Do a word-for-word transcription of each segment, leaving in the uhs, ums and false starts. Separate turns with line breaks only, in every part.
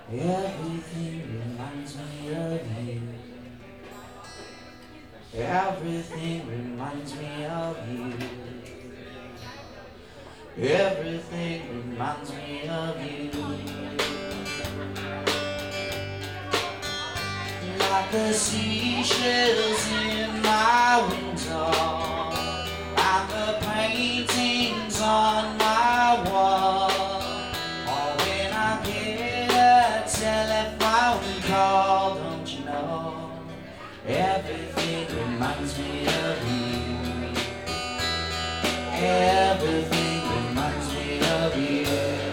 Everything reminds me of you. Everything reminds me of you. Everything reminds me of you. Like the seashells in my window, and the paintings on my wall. Or when I get a telephone call, don't you know? Everything reminds me of you. Everything reminds me of you.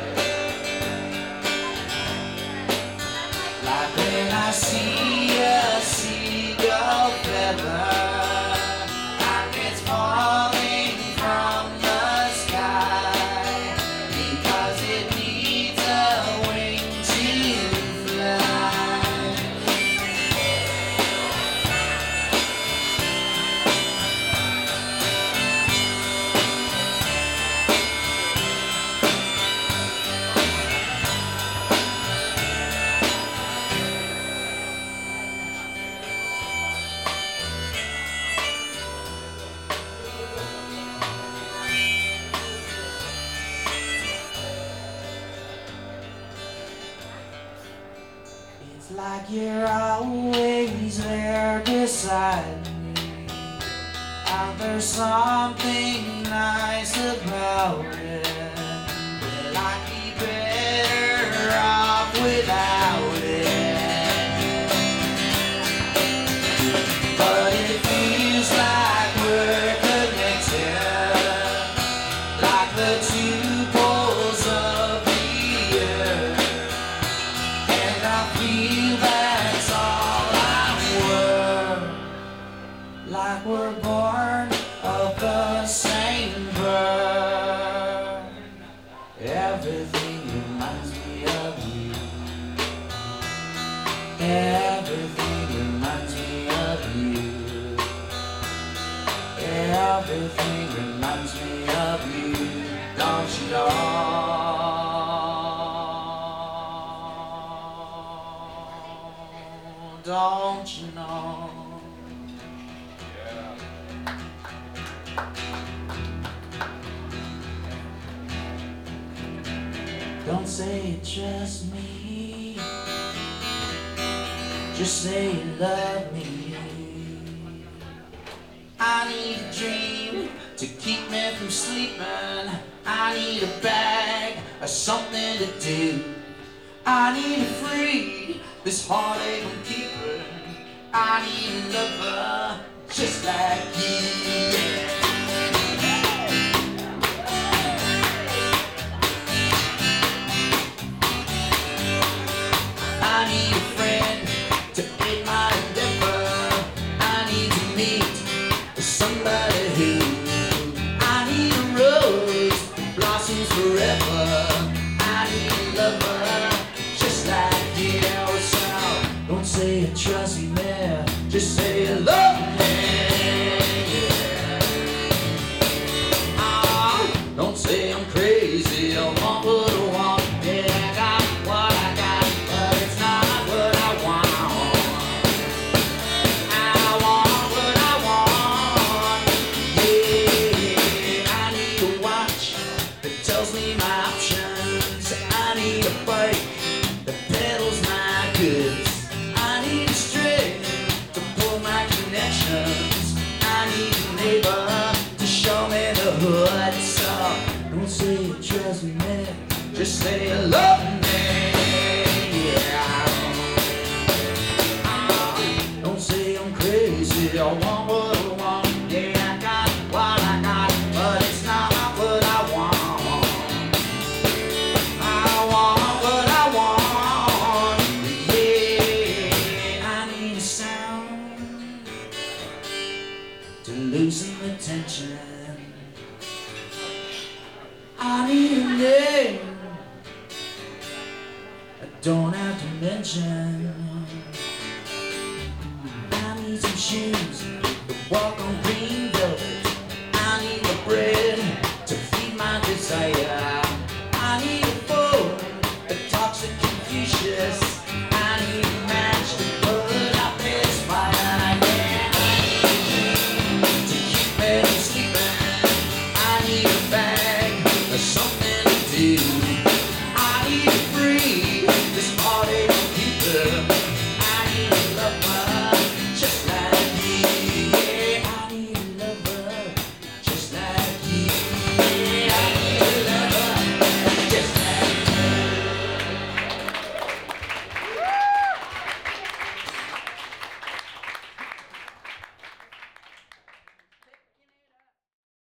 Like when I see a seagull feather and it's falling from the sky because it needs a wing to fly. It's like you're always there beside me, and there's something nice about it. Well, I'd be better off without it, but it feels like we're connected, like the two poles of the earth. And I feel that's all I'm worth, like we're born of the same birth. Everything reminds me of you. Everything reminds me of you. Everything reminds me of you. Don't you know? Don't you know? Don't say it's just me, just say you love me. I need a dream to keep me from sleeping. I need a bag or something to do. I need to free this heartache I'm keeping. I need a lover just like you. Yeah. I need a friend to aid my endeavor. I need to meet somebody who. I need a rose that blossoms forever. I need a lover just like you. So don't say you trust me, just say you love me. Yeah. Ah, don't say I'm crazy, I want what I want. Yeah, I got what I got, but it's not what I want. I want what I want. Yeah, I need a watch that tells me my options. I need a bike that pedals my goods. I need a string to pull my connections. I need a neighbor to show me the hood. So don't say you trust me, just say you love me. Yeah. Ah, don't say I'm crazy, I want what I want. Yeah, I got what I got, but it's not what I want. I want what I want. Yeah, I need a sound to loosen the tension. I need a name I don't have to mention. I need some shoes to walk on green velvet. I need the bread to feed my desire. I need a phone that talks and confused. suspicious.